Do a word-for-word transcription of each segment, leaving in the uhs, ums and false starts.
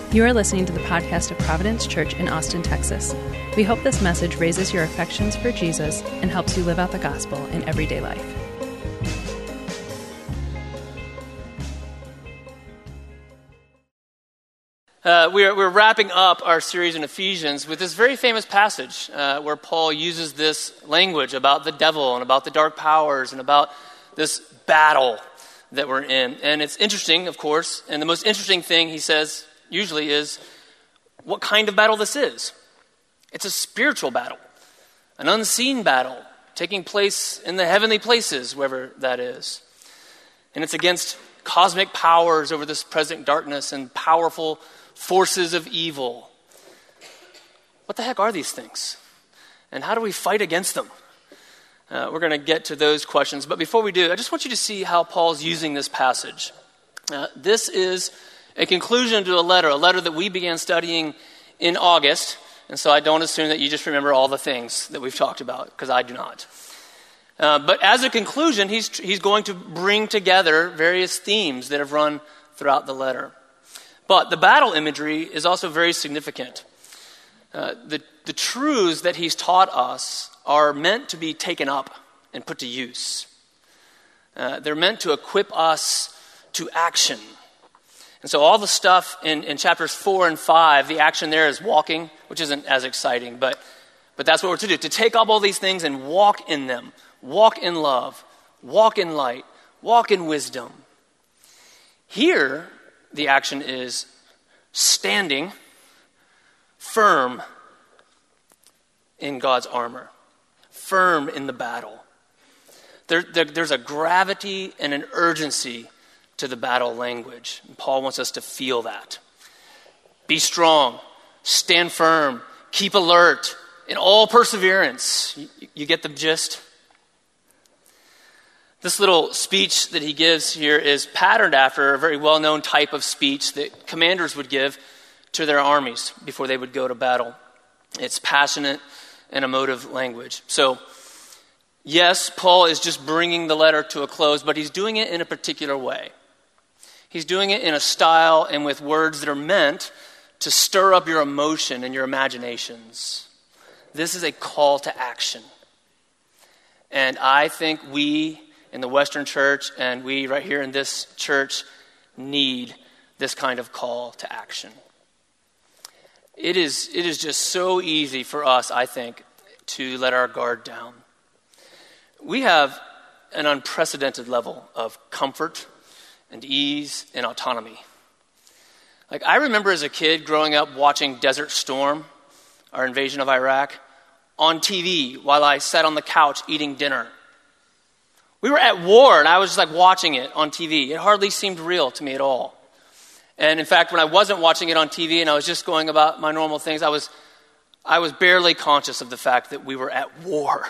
You are listening to the podcast of Providence Church in Austin, Texas. We hope this message raises your affections for Jesus and helps you live out the gospel in everyday life. Uh, we're, we're wrapping up our series in Ephesians with this very famous passage uh, where Paul uses this language about the devil and about the dark powers and about this battle that we're in. And it's interesting, of course, and the most interesting thing he says usually is what kind of battle this is. It's a spiritual battle, an unseen battle taking place in the heavenly places, wherever that is. And it's against cosmic powers over this present darkness and powerful forces of evil. What the heck are these things? And how do we fight against them? Uh, we're going to get to those questions. But before we do, I just want you to see how Paul's using this passage. Uh, this is a conclusion to a letter, a letter that we began studying in August. And so I don't assume that you just remember all the things that we've talked about, because I do not. Uh, but as a conclusion, he's he's going to bring together various themes that have run throughout the letter. But the battle imagery is also very significant. Uh, the, the truths that he's taught us are meant to be taken up and put to use. Uh, they're meant to equip us to action. And so all the stuff in, in chapters four and five, the action there is walking, which isn't as exciting, but, but that's what we're to do, to take up all these things and walk in them. Walk in love, walk in light, walk in wisdom. Here, the action is standing firm in God's armor, firm in the battle. There, there, there's a gravity and an urgency to the battle language. And Paul wants us to feel that. Be strong, stand firm, keep alert, in all perseverance. You, you get the gist? This little speech that he gives here is patterned after a very well-known type of speech that commanders would give to their armies before they would go to battle. It's passionate and emotive language. So, yes, Paul is just bringing the letter to a close, but he's doing it in a particular way. He's doing it in a style and with words that are meant to stir up your emotion and your imaginations. This is a call to action. And I think we in the Western church and we right here in this church need this kind of call to action. It is, it is just so easy for us, I think, to let our guard down. We have an unprecedented level of comfort and ease and autonomy. Like, I remember as a kid growing up watching Desert Storm, our invasion of Iraq, on T V while I sat on the couch eating dinner. We were at war, and I was just like watching it on T V. It hardly seemed real to me at all. And in fact, when I wasn't watching it on T V and I was just going about my normal things, I was I was barely conscious of the fact that we were at war.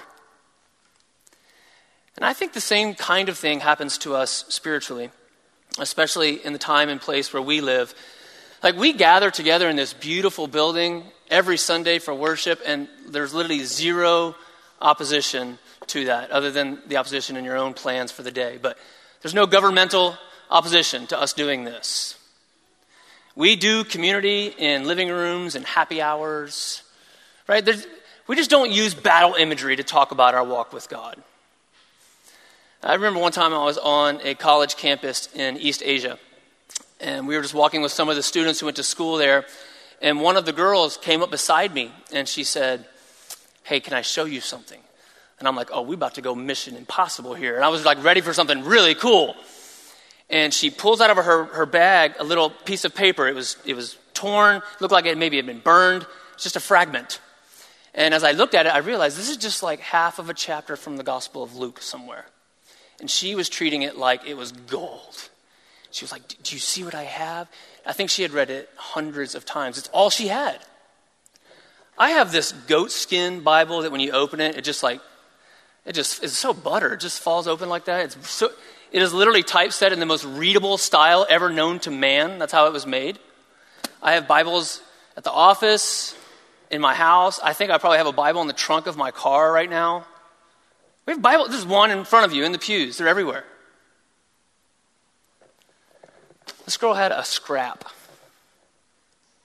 And I think the same kind of thing happens to us spiritually, especially in the time and place where we live. Like, we gather together in this beautiful building every Sunday for worship, and there's literally zero opposition to that, other than the opposition in your own plans for the day. But there's no governmental opposition to us doing this. We do community in living rooms and happy hours, right? There's, we just don't use battle imagery to talk about our walk with God. I remember one time I was on a college campus in East Asia, and we were just walking with some of the students who went to school there, and one of the girls came up beside me, and she said, "Hey, can I show you something?" And I'm like, "Oh, we're about to go Mission Impossible here." And I was like ready for something really cool. And she pulls out of her, her bag a little piece of paper. It was it was torn, looked like it maybe had been burned. It's just a fragment. And as I looked at it, I realized this is just like half of a chapter from the Gospel of Luke somewhere. And she was treating it like it was gold. She was like, "Do you see what I have?" I think she had read it hundreds of times. It's all she had. I have this goat skin Bible that when you open it, it just like, it just is so butter. It just falls open like that. It's so, it is literally typeset in the most readable style ever known to man. That's how it was made. I have Bibles at the office, in my house. I think I probably have a Bible in the trunk of my car right now. We have Bible. There's one in front of you in the pews. They're everywhere. This girl had a scrap.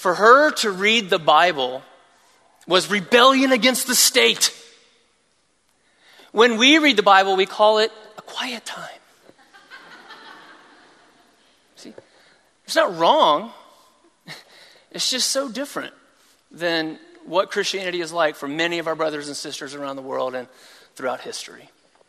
For her to read the Bible was rebellion against the state. When we read the Bible, we call it a quiet time. See, it's not wrong. It's just so different than what Christianity is like for many of our brothers and sisters around the world and throughout history.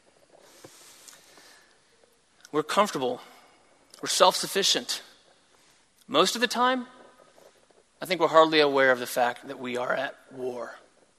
We're comfortable. We're self-sufficient. Most of the time, I think we're hardly aware of the fact that we are at war.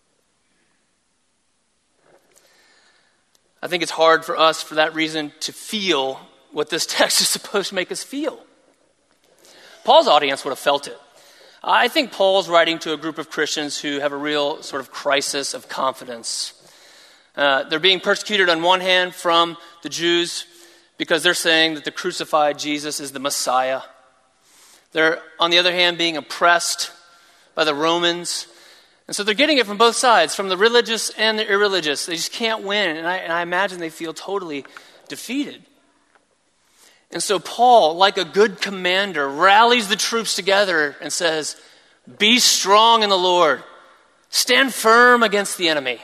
I think it's hard for us, for that reason, to feel what this text is supposed to make us feel. Paul's audience would have felt it. I think Paul's writing to a group of Christians who have a real sort of crisis of confidence. Uh, they're being persecuted on one hand from the Jews because they're saying that the crucified Jesus is the Messiah. They're, on the other hand, being oppressed by the Romans. And so they're getting it from both sides, from the religious and the irreligious. They just can't win. And I, and I imagine they feel totally defeated. And so Paul, like a good commander, rallies the troops together and says, "Be strong in the Lord. Stand firm against the enemy."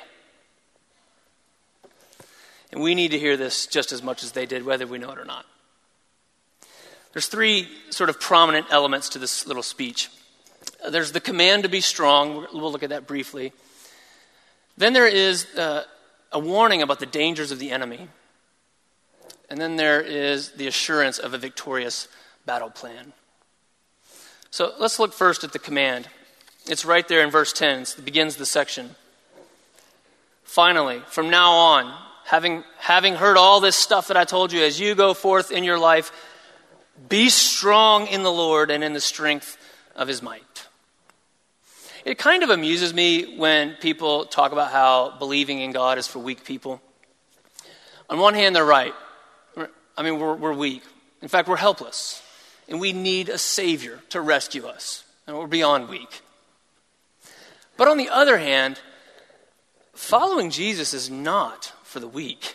And we need to hear this just as much as they did, whether we know it or not. There's three sort of prominent elements to this little speech. There's the command to be strong. We'll look at that briefly. Then there is uh, a warning about the dangers of the enemy. And then there is the assurance of a victorious battle plan. So let's look first at the command. It's right there in verse ten. It begins the section. "Finally, from now on, having, having heard all this stuff that I told you, as you go forth in your life, be strong in the Lord and in the strength of his might." It kind of amuses me when people talk about how believing in God is for weak people. On one hand, they're right. I mean, we're, we're weak. In fact, we're helpless. And we need a Savior to rescue us. And we're beyond weak. But on the other hand, following Jesus is not for the weak.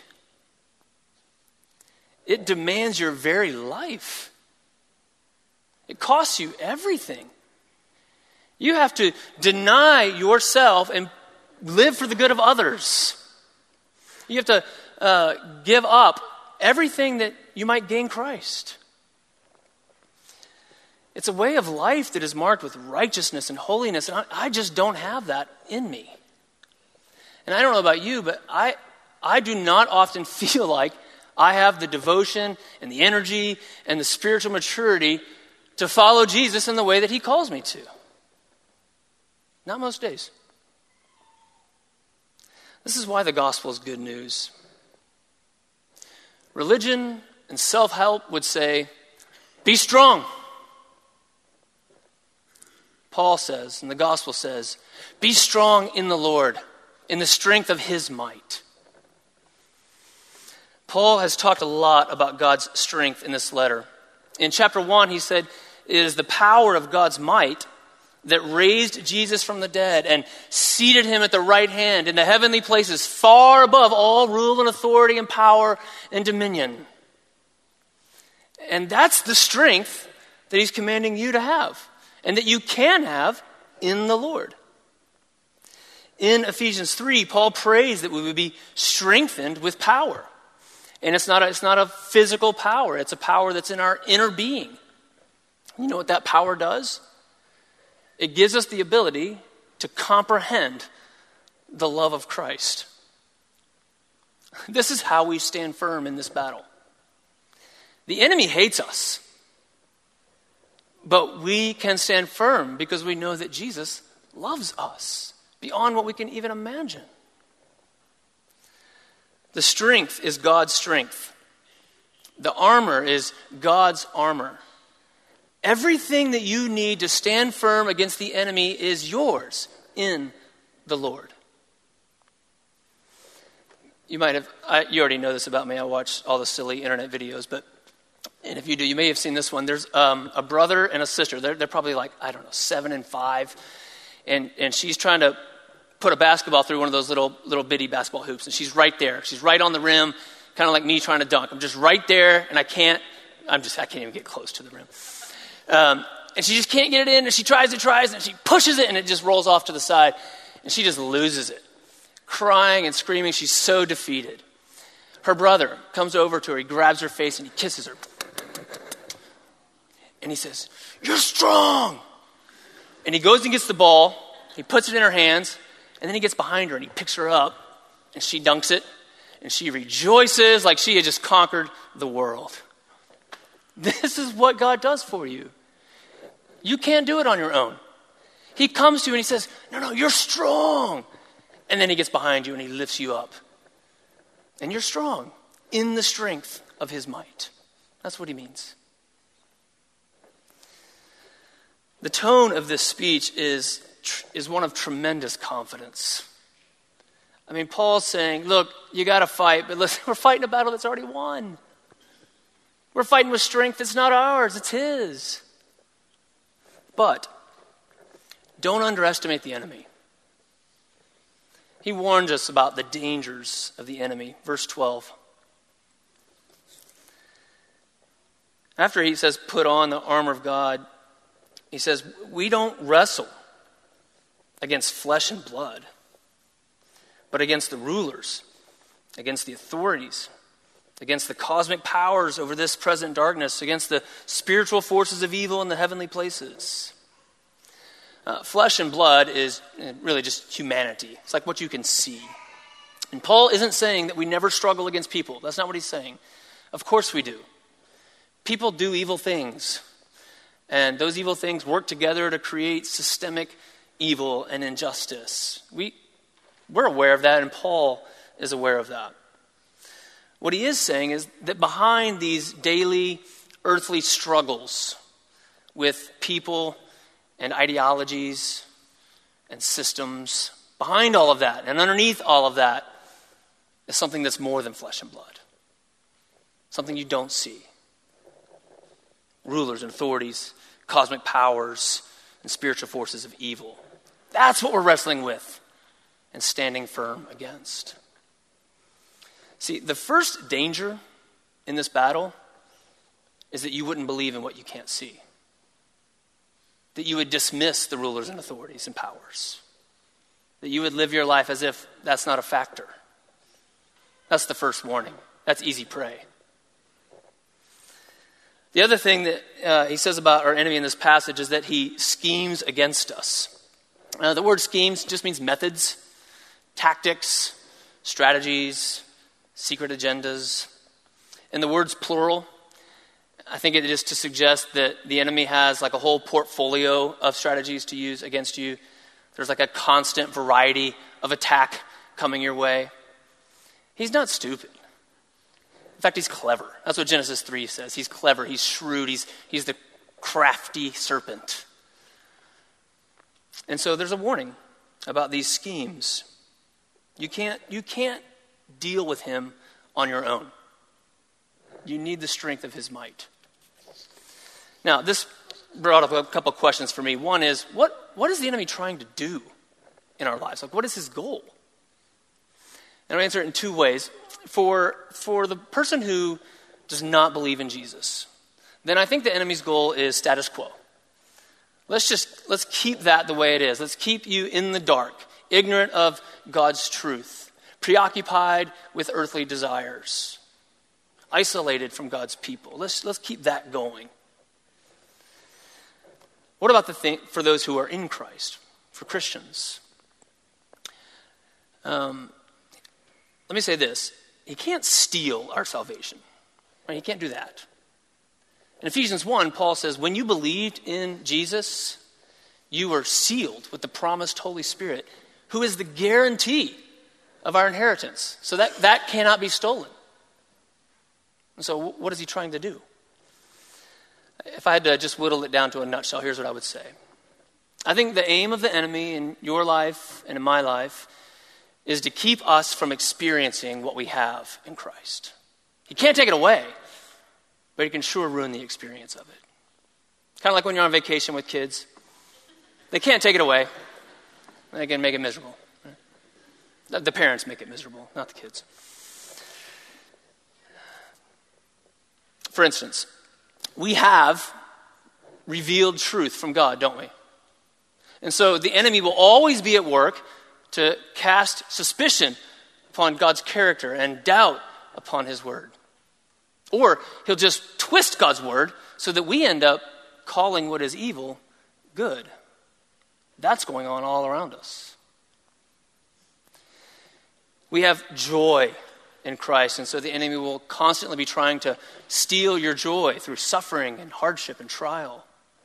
It demands your very life. It costs you everything. You have to deny yourself and live for the good of others. You have to uh, give up everything that you might gain Christ. It's a way of life that is marked with righteousness and holiness, and I, I just don't have that in me. And I don't know about you, but I, I do not often feel like I have the devotion and the energy and the spiritual maturity to follow Jesus in the way that he calls me to. Not most days. This is why the gospel is good news. Religion and self-help would say, be strong. Paul says, and the gospel says, be strong in the Lord, in the strength of his might. Paul has talked a lot about God's strength in this letter. In chapter one, he said, it is the power of God's might that raised Jesus from the dead and seated him at the right hand in the heavenly places, far above all rule and authority and power and dominion. And that's the strength that he's commanding you to have, and that you can have in the Lord. In Ephesians three, Paul prays that we would be strengthened with power. And it's not a, it's not a physical power. It's a power that's in our inner being. You know what that power does? It gives us the ability to comprehend the love of Christ. This is how we stand firm in this battle. The enemy hates us. But we can stand firm because we know that Jesus loves us beyond what we can even imagine. The strength is God's strength. The armor is God's armor. Everything that you need to stand firm against the enemy is yours in the Lord. You might have, I, you already know this about me. I watch all the silly internet videos, but, and if you do, you may have seen this one. There's um, a brother and a sister. They're, they're probably like, I don't know, seven and five. And, and she's trying to put a basketball through one of those little, little bitty basketball hoops. And she's right there. She's right on the rim, kind of like me trying to dunk. I'm just right there, and I can't, I'm just, I can't even get close to the rim. Um, and she just can't get it in, and she tries and tries, and she pushes it, and it just rolls off to the side, and she just loses it. Crying and screaming, she's so defeated. Her brother comes over to her, he grabs her face, and he kisses her. And he says, "You're strong." And he goes and gets the ball, he puts it in her hands, and then he gets behind her, and he picks her up, and she dunks it, and she rejoices like she had just conquered the world. This is what God does for you. You can't do it on your own. He comes to you and he says, "No, no, you're strong." And then he gets behind you and he lifts you up. And you're strong in the strength of his might. That's what he means. The tone of this speech is, is one of tremendous confidence. I mean, Paul's saying, look, you got to fight, but listen, we're fighting a battle that's already won. We're fighting with strength that's not ours, it's his. But don't underestimate the enemy. He warned us about the dangers of the enemy. Verse twelve. After he says, put on the armor of God, he says, we don't wrestle against flesh and blood, but against the rulers, against the authorities, against the cosmic powers over this present darkness, against the spiritual forces of evil in the heavenly places. Uh, flesh and blood is really just humanity. It's like what you can see. And Paul isn't saying that we never struggle against people. That's not what he's saying. Of course we do. People do evil things. And those evil things work together to create systemic evil and injustice. We, we're aware of that, and Paul is aware of that. What he is saying is that behind these daily earthly struggles with people and ideologies and systems, behind all of that and underneath all of that is something that's more than flesh and blood. Something you don't see. Rulers and authorities, cosmic powers, and spiritual forces of evil. That's what we're wrestling with and standing firm against. See, the first danger in this battle is that you wouldn't believe in what you can't see. That you would dismiss the rulers and authorities and powers. That you would live your life as if that's not a factor. That's the first warning. That's easy prey. The other thing that uh, he says about our enemy in this passage is that he schemes against us. Uh, the word schemes just means methods, tactics, strategies, secret agendas. And the word's plural. I think it is to suggest that the enemy has like a whole portfolio of strategies to use against you. There's like a constant variety of attack coming your way. He's not stupid. In fact, he's clever. That's what Genesis three says. He's clever, he's shrewd, he's, he's the crafty serpent. And so there's a warning about these schemes. You can't, you can't deal with him on your own. You need the strength of his might. Now, this brought up a couple of questions for me. One is, what, what is the enemy trying to do in our lives? Like, what is his goal? And I'll answer it in two ways. For, for the person who does not believe in Jesus, then I think the enemy's goal is status quo. Let's just, let's keep that the way it is. Let's keep you in the dark, ignorant of God's truth, preoccupied with earthly desires, isolated from God's people. Let's, let's keep that going. What about the thing for those who are in Christ, for Christians? Um, let me say this. He can't steal our salvation. Right? He can't do that. In Ephesians one, Paul says, when you believed in Jesus, you were sealed with the promised Holy Spirit, who is the guarantee of our inheritance. So that, that cannot be stolen. And so what is he trying to do? If I had to just whittle it down to a nutshell, here's what I would say. I think the aim of the enemy in your life and in my life is to keep us from experiencing what we have in Christ. He can't take it away, but he can sure ruin the experience of it. Kind of like when you're on vacation with kids. They can't take it away. They can make it miserable. The parents make it miserable, not the kids. For instance, we have revealed truth from God, don't we? And so the enemy will always be at work to cast suspicion upon God's character and doubt upon his word. Or he'll just twist God's word so that we end up calling what is evil good. That's going on all around us. We have joy in Christ, and so the enemy will constantly be trying to steal your joy through suffering and hardship and trial.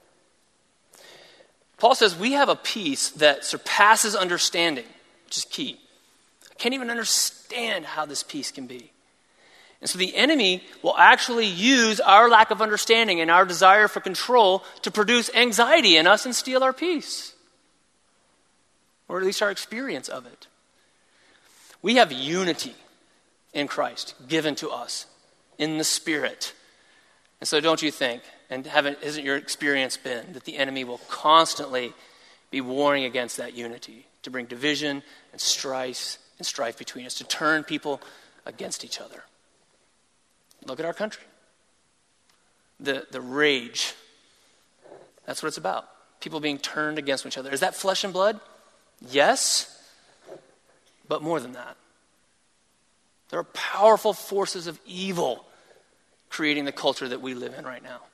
Paul says we have a peace that surpasses understanding, which is key. I can't even understand how this peace can be. And so the enemy will actually use our lack of understanding and our desire for control to produce anxiety in us and steal our peace, or at least our experience of it. We have unity in Christ given to us in the Spirit. And so don't you think, and haven't, isn't your experience been, that the enemy will constantly be warring against that unity to bring division and strife and strife between us, to turn people against each other? Look at our country. The, the rage, that's what it's about. People being turned against each other. Is that flesh and blood? Yes, but more than that. There are powerful forces of evil creating the culture that we live in right now.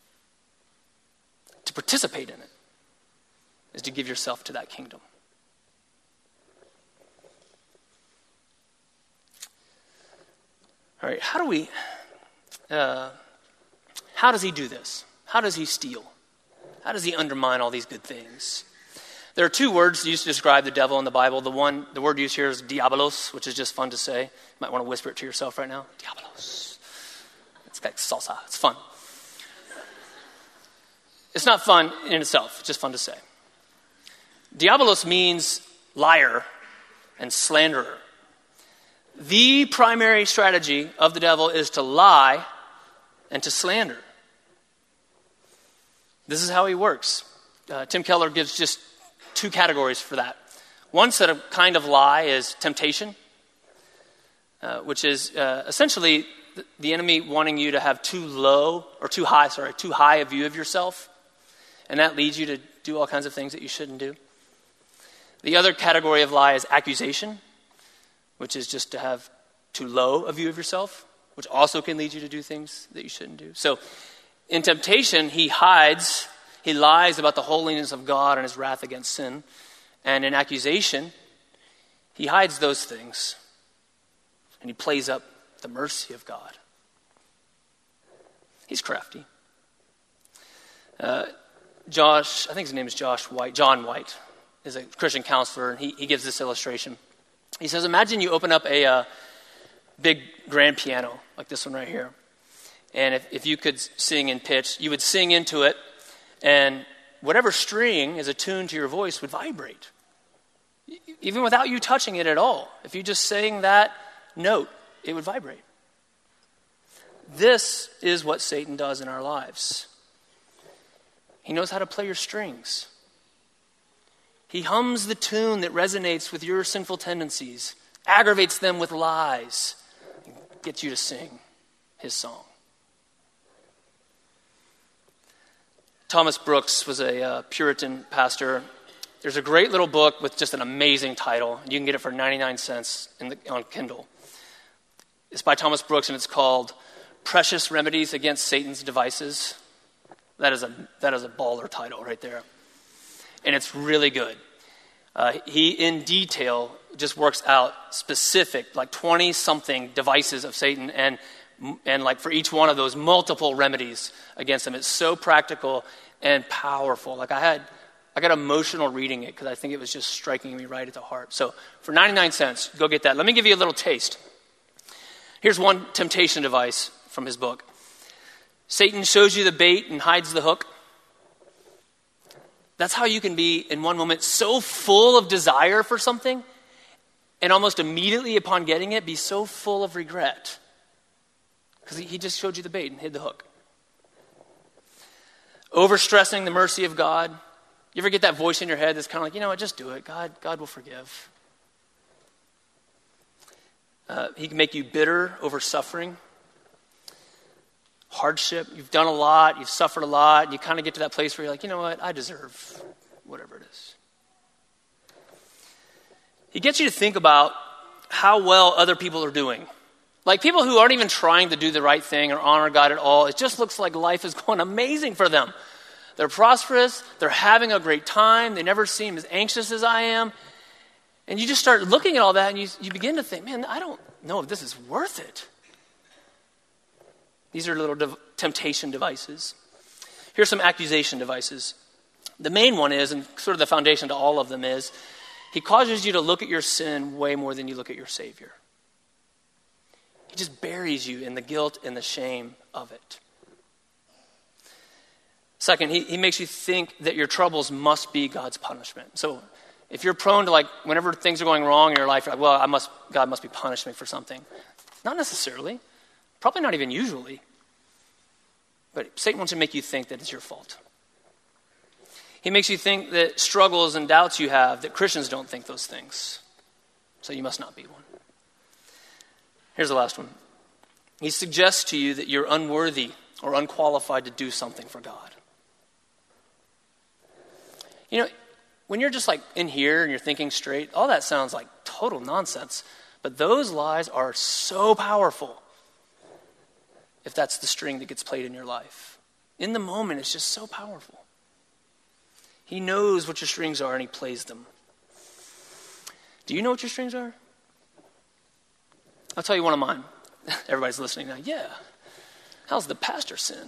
To participate in it is to give yourself to that kingdom. All right, how do we, uh, how does he do this? How does he steal? How does he undermine all these good things? There are two words used to describe the devil in the Bible. The one, the word used here is diabolos, which is just fun to say. You might want to whisper it to yourself right now. Diabolos. It's like salsa. It's fun. It's not fun in itself. It's just fun to say. Diabolos means liar and slanderer. The primary strategy of the devil is to lie and to slander. This is how he works. Uh, Tim Keller gives just two categories for that. One set of kind of lie is temptation, uh, which is uh, essentially the, the enemy wanting you to have too low, or too high, sorry, too high a view of yourself. And that leads you to do all kinds of things that you shouldn't do. The other category of lie is accusation, which is just to have too low a view of yourself, which also can lead you to do things that you shouldn't do. So in temptation, he hides, he lies about the holiness of God and his wrath against sin. And in accusation, he hides those things, and he plays up the mercy of God. He's crafty. Uh, Josh, I think his name is Josh White, John White, is a Christian counselor, and he, he gives this illustration. He says, imagine you open up a uh, big grand piano, like this one right here. And if, if you could sing in pitch, you would sing into it, and whatever string is attuned to your voice would vibrate, even without you touching it at all. If you just sang that note, it would vibrate. This is what Satan does in our lives. He knows how to play your strings. He hums the tune that resonates with your sinful tendencies, aggravates them with lies, and gets you to sing his song. Thomas Brooks was a uh, Puritan pastor. There's a great little book with just an amazing title. You can get it for ninety-nine cents in the, on Kindle. It's by Thomas Brooks, and it's called Precious Remedies Against Satan's Devices. That is a that is a baller title right there. And it's really good. Uh, he, in detail, just works out specific, like twenty-something devices of Satan, and and like for each one of those, multiple remedies against him. It's so practical and powerful. Like I had, I got emotional reading it because I think it was just striking me right at the heart. So for ninety-nine cents, go get that. Let me give you a little taste. Here's one temptation device from his book. Satan shows you the bait and hides the hook. That's how you can be, in one moment, so full of desire for something, and almost immediately upon getting it, be so full of regret. Because he just showed you the bait and hid the hook. Overstressing the mercy of God. You ever get that voice in your head that's kind of like, you know what, just do it. God, God will forgive. Uh, he can make you bitter over suffering. hardship. You've done a lot. You've suffered a lot. You kind of get to that place where you're like, you know what? I deserve whatever it is. He gets you to think about how well other people are doing. Like people who aren't even trying to do the right thing or honor God at all. It just looks like life is going amazing for them. They're prosperous. They're having a great time. They never seem as anxious as I am. And you just start looking at all that and you, you begin to think, man, I don't know if this is worth it. These are little de- temptation devices. Here's some accusation devices. The main one is, and sort of the foundation to all of them is, he causes you to look at your sin way more than you look at your Savior. He just buries you in the guilt and the shame of it. Second, he, he makes you think that your troubles must be God's punishment. So if you're prone to, like, whenever things are going wrong in your life, you're like, well, I must, God must be punishing me for something. Not necessarily. Probably not even usually. But Satan wants to make you think that it's your fault. He makes you think that struggles and doubts you have, that Christians don't think those things. So you must not be one. Here's the last one. He suggests to you that you're unworthy or unqualified to do something for God. You know, when you're just like in here and you're thinking straight, all that sounds like total nonsense. But those lies are so powerful if that's the string that gets played in your life. In the moment, it's just so powerful. He knows what your strings are and he plays them. Do you know what your strings are? I'll tell you one of mine. Everybody's listening now. Yeah. How's the pastor sin?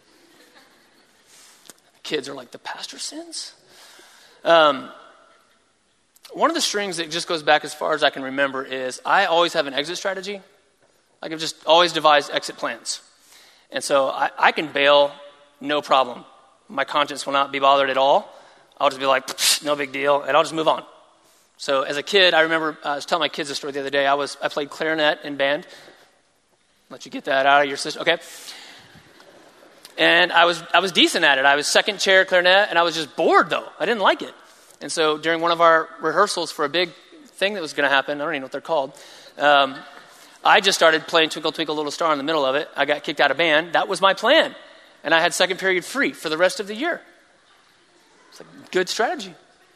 Kids are like, the pastor sins? Um, one of the strings that just goes back as far as I can remember is I always have an exit strategy. Like I've just always devised exit plans. And so I, I can bail, no problem. My conscience will not be bothered at all. I'll just be like, no big deal, and I'll just move on. So as a kid, I remember, uh, I was telling my kids a story the other day. I was I played clarinet in band. Let you get that out of your system. Okay. And I was I was decent at it. I was second chair clarinet, and I was just bored, though. I didn't like it. And so during one of our rehearsals for a big thing that was going to happen, I don't even know what they're called, um, I just started playing Twinkle, Twinkle, Little Star in the middle of it. I got kicked out of band. That was my plan. And I had second period free for the rest of the year. It's a good strategy.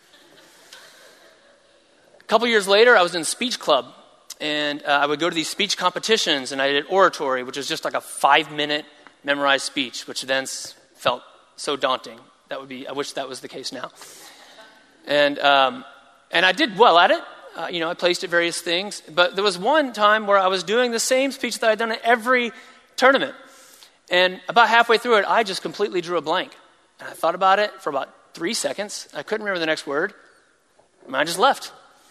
A couple years later, I was in speech club. And uh, I would go to these speech competitions, and I did oratory, which was just like a five-minute memorized speech, which then felt so daunting. That would be, I wish that was the case now. And um, and I did well at it. Uh, you know, I placed at various things. But there was one time where I was doing the same speech that I'd done at every tournament. And about halfway through it, I just completely drew a blank. And I thought about it for about three seconds. I couldn't remember the next word. And I just left.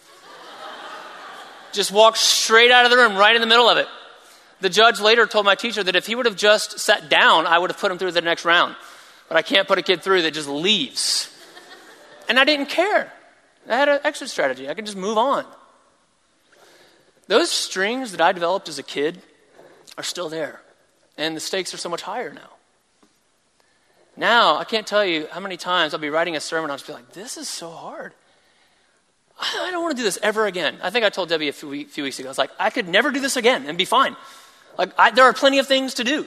Just walked straight out of the room, right in the middle of it. The judge later told my teacher that if he would have just sat down, I would have put him through the next round. But I can't put a kid through that just leaves. And I didn't care. I had an exit strategy. I could just move on. Those strings that I developed as a kid are still there. And the stakes are so much higher now. Now, I can't tell you how many times I'll be writing a sermon, I'll just be like, this is so hard. I don't want to do this ever again. I think I told Debbie a few, few weeks ago, I was like, I could never do this again and be fine. Like, I, there are plenty of things to do.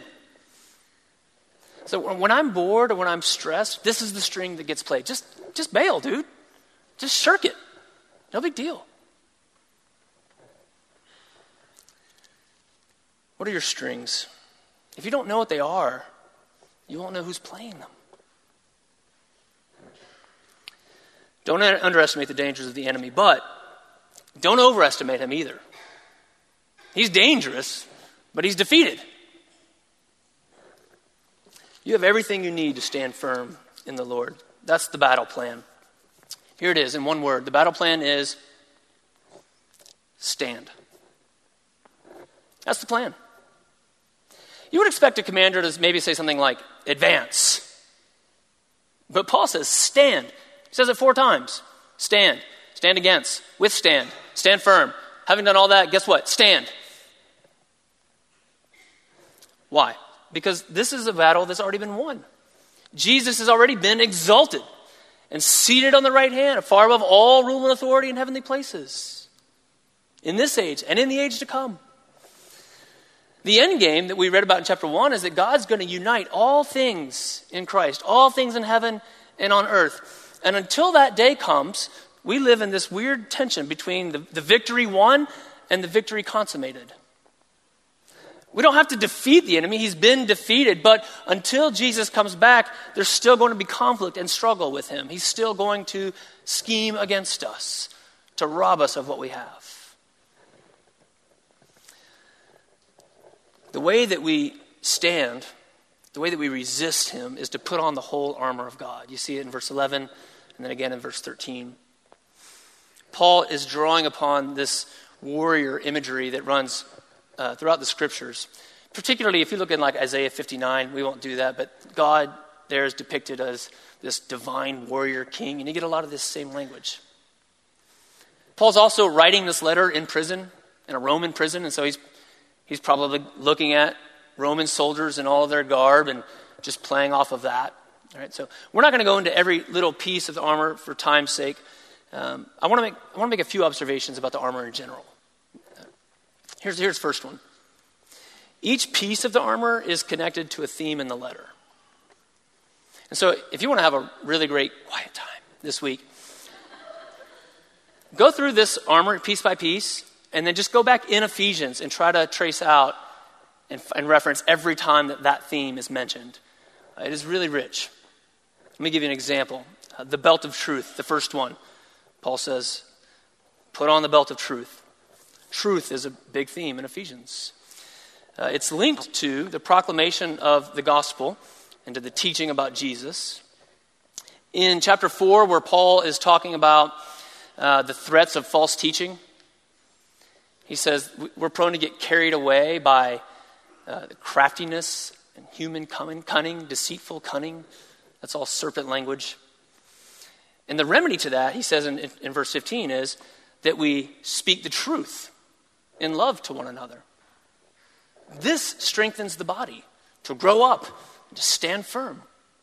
So when I'm bored or when I'm stressed, this is the string that gets played. Just, just bail, dude. Just shirk it. No big deal. What are your strings? If you don't know what they are, you won't know who's playing them. Don't underestimate the dangers of the enemy, but don't overestimate him either. He's dangerous, but he's defeated. You have everything you need to stand firm in the Lord. That's the battle plan. Here it is in one word. The battle plan is stand. That's the plan. You would expect a commander to maybe say something like advance. But Paul says stand. He says it four times. Stand. Stand against. Withstand. Stand firm. Having done all that, guess what? Stand. Why? Because this is a battle that's already been won. Jesus has already been exalted and seated on the right hand, far above all rule and authority in heavenly places. In this age and in the age to come. The end game that we read about in chapter one is that God's going to unite all things in Christ, all things in heaven and on earth. And until that day comes, we live in this weird tension between the, the victory won and the victory consummated. We don't have to defeat the enemy. He's been defeated. But until Jesus comes back, there's still going to be conflict and struggle with him. He's still going to scheme against us to rob us of what we have. The way that we stand, the way that we resist him, is to put on the whole armor of God. You see it in verse eleven and then again in verse thirteen. Paul is drawing upon this warrior imagery that runs Uh, throughout the scriptures, particularly if you look in like Isaiah fifty-nine, we won't do that, but God there is depicted as this divine warrior king, and you get a lot of this same language. Paul's also writing this letter in prison, in a Roman prison, and so he's he's probably looking at Roman soldiers in all of their garb and just playing off of that. All right, so we're not going to go into every little piece of the armor for time's sake. Um, I want to make I want to make a few observations about the armor in general. Here's, here's the first one. Each piece of the armor is connected to a theme in the letter. And so if you want to have a really great quiet time this week, go through this armor piece by piece, and then just go back in Ephesians and try to trace out and, and reference every time that that theme is mentioned. Uh, it is really rich. Let me give you an example. Uh, the belt of truth, the first one. Paul says, put on the belt of truth. Truth is a big theme in Ephesians. Uh, it's linked to the proclamation of the gospel and to the teaching about Jesus. In chapter four, where Paul is talking about uh, the threats of false teaching, he says we're prone to get carried away by uh, the craftiness and human cunning, cunning, deceitful cunning. That's all serpent language. And the remedy to that, he says in, in, in verse fifteen, is that we speak the truth in love to one another. This strengthens the body to grow up and to stand firm.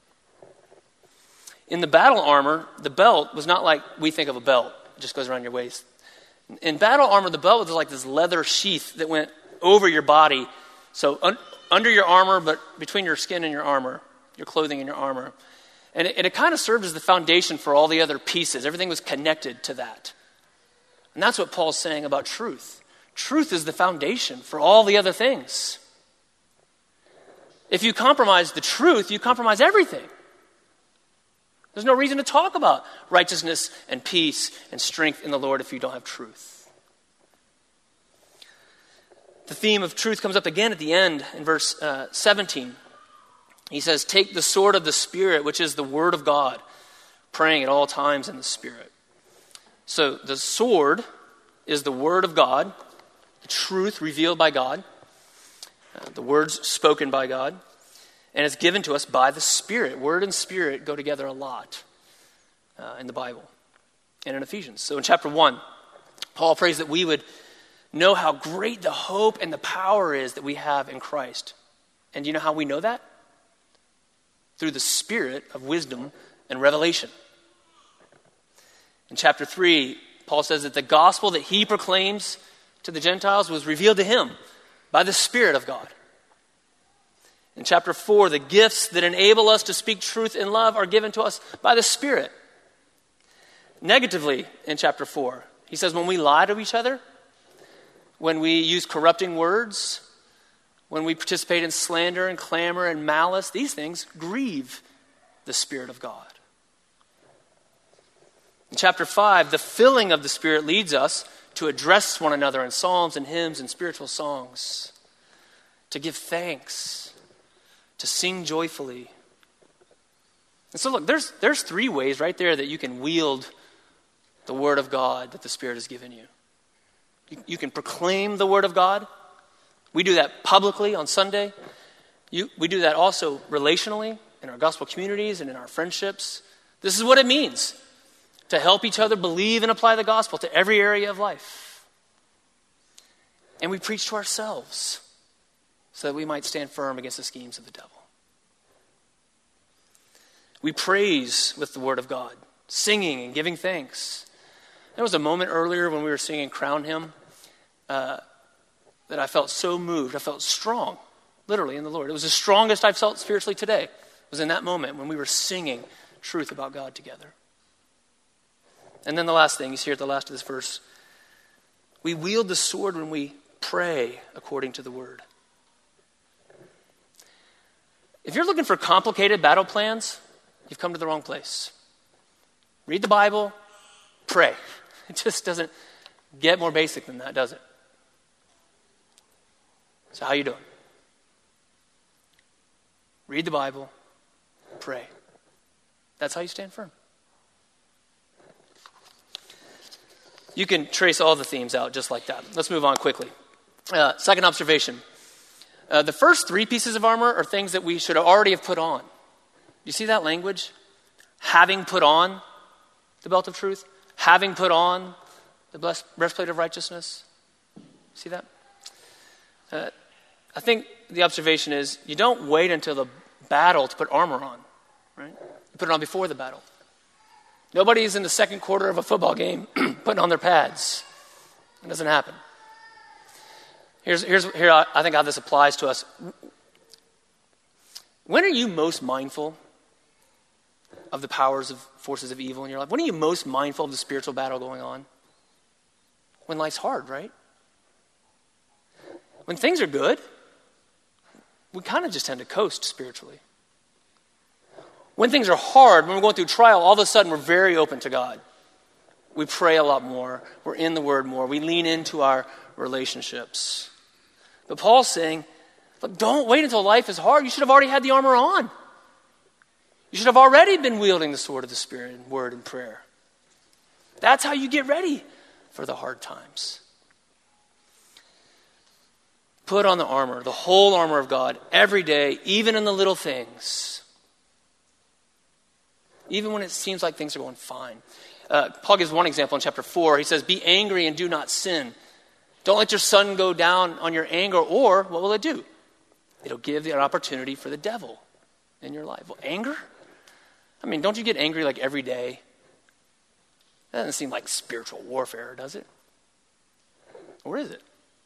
In the battle armor, the belt was not like we think of a belt. It just goes around your waist. In battle armor, the belt was like this leather sheath that went over your body. So un- under your armor, but between your skin and your armor, your clothing and your armor. And it, and it kind of served as the foundation for all the other pieces. Everything was connected to that. And that's what Paul's saying about truth. Truth is the foundation for all the other things. If you compromise the truth, you compromise everything. There's no reason to talk about righteousness and peace and strength in the Lord if you don't have truth. The theme of truth comes up again at the end in verse uh, seventeen. He says, take the sword of the Spirit, which is the word of God, praying at all times in the Spirit. So the sword is the word of God, the truth revealed by God, uh, the words spoken by God, and it's given to us by the Spirit. Word and Spirit go together a lot uh, in the Bible and in Ephesians. So in chapter one, Paul prays that we would know how great the hope and the power is that we have in Christ. And do you know how we know that? Through the Spirit of wisdom and revelation. In chapter three, Paul says that the gospel that he proclaims to the Gentiles was revealed to him by the Spirit of God. In chapter four, the gifts that enable us to speak truth in love are given to us by the Spirit. Negatively, in chapter four, he says when we lie to each other, when we use corrupting words, when we participate in slander and clamor and malice, these things grieve the Spirit of God. In chapter five, the filling of the Spirit leads us to address one another in psalms and hymns and spiritual songs, to give thanks, to sing joyfully. And so look, there's, there's three ways right there that you can wield the Word of God that the Spirit has given you. You, you can proclaim the Word of God. We do that publicly on Sunday. You, we do that also relationally in our gospel communities and in our friendships. This is what it means to help each other believe and apply the gospel to every area of life. And we preach to ourselves so that we might stand firm against the schemes of the devil. We praise with the Word of God, singing and giving thanks. There was a moment earlier when we were singing Crown Hymn. Uh, that I felt so moved. I felt strong, literally, in the Lord. It was the strongest I've felt spiritually today. It was in that moment when we were singing truth about God together. And then the last thing, you see here at the last of this verse, we wield the sword when we pray according to the word. If you're looking for complicated battle plans, you've come to the wrong place. Read the Bible, pray. It just doesn't get more basic than that, does it? So how you doing? Read the Bible, pray. That's how you stand firm. You can trace all the themes out just like that. Let's move on quickly. Uh, second observation. Uh, the first three pieces of armor are things that we should already have put on. You see that language? Having put on the belt of truth. Having put on the breastplate of righteousness. See that? Uh, I think the observation is you don't wait until the battle to put armor on. Right? You put it on before the battle. Nobody's in the second quarter of a football game putting on their pads. It doesn't happen. Here's, here's here I think how this applies to us. When are you most mindful of the powers of forces of evil in your life? When are you most mindful of the spiritual battle going on? When life's hard, right? When things are good, we kind of just tend to coast spiritually. When things are hard, when we're going through trial, all of a sudden we're very open to God. We pray a lot more. We're in the Word more. We lean into our relationships. But Paul's saying, look, don't wait until life is hard. You should have already had the armor on. You should have already been wielding the sword of the Spirit in word and prayer. That's how you get ready for the hard times. Put on the armor, the whole armor of God, every day, even in the little things. Even when it seems like things are going fine. Uh, Paul gives one example in chapter four. He says, be angry and do not sin. Don't let your sun go down on your anger, or what will it do? It'll give the opportunity for the devil in your life. Well, anger? I mean, don't you get angry like every day? That doesn't seem like spiritual warfare, does it? Or is it?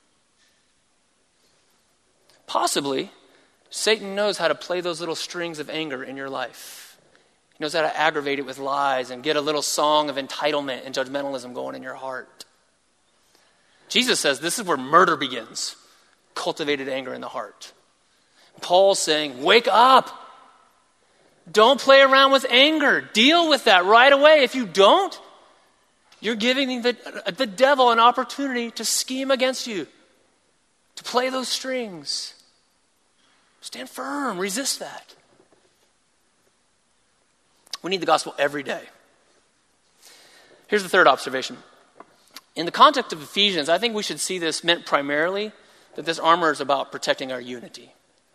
Possibly, Satan knows how to play those little strings of anger in your life. He knows how to aggravate it with lies and get a little song of entitlement and judgmentalism going in your heart. Jesus says this is where murder begins. Cultivated anger in the heart. Paul's saying, wake up. Don't play around with anger. Deal with that right away. If you don't, you're giving the, the devil an opportunity to scheme against you, to play those strings. Stand firm. Resist that. We need the gospel every day. Here's the third observation. In the context of Ephesians, I think we should see this meant primarily that this armor is about protecting our unity.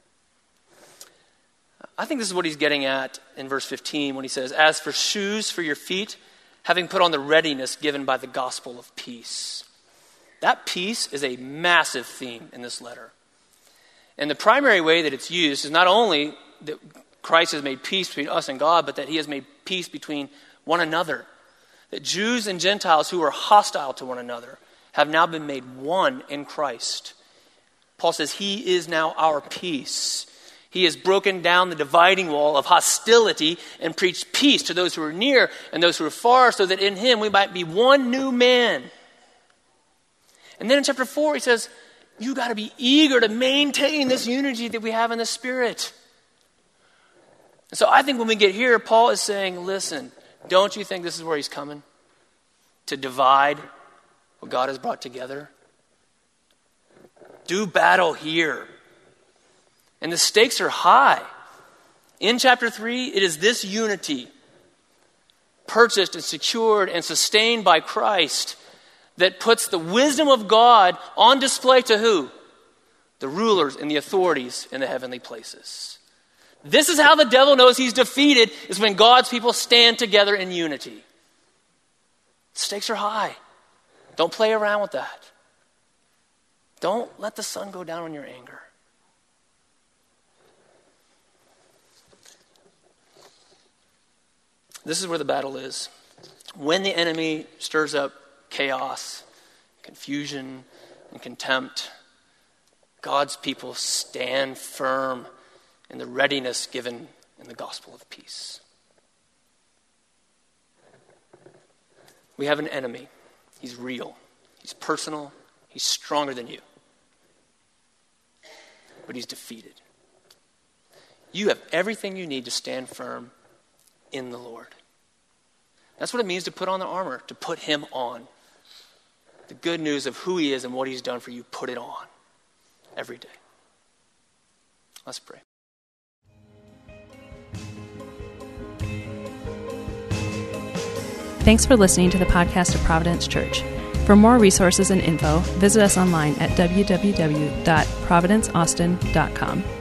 I think this is what he's getting at in verse fifteen when he says, as for shoes for your feet, having put on the readiness given by the gospel of peace. That peace is a massive theme in this letter. And the primary way that it's used is not only that Christ has made peace between us and God, but that he has made peace between one another. That Jews and Gentiles who were hostile to one another have now been made one in Christ. Paul says he is now our peace. He has broken down the dividing wall of hostility and preached peace to those who are near and those who are far, so that in him we might be one new man. And then in chapter four he says, you got to be eager to maintain this unity that we have in the Spirit. And so I think when we get here, Paul is saying, listen, don't you think this is where he's coming? To divide what God has brought together? Do battle here. And the stakes are high. In chapter three, it is this unity, purchased and secured and sustained by Christ, that puts the wisdom of God on display to who? The rulers and the authorities in the heavenly places. This is how the devil knows he's defeated, is when God's people stand together in unity. The stakes are high. Don't play around with that. Don't let the sun go down on your anger. This is where the battle is. When the enemy stirs up chaos, confusion, and contempt, God's people stand firm in the readiness given in the gospel of peace. We have an enemy. He's real. He's personal. He's stronger than you. But he's defeated. You have everything you need to stand firm in the Lord. That's what it means to put on the armor, to put him on. The good news of who he is and what he's done for you, put it on every day. Let's pray. Thanks for listening to the podcast of Providence Church. For more resources and info, visit us online at w w w dot providence austin dot com.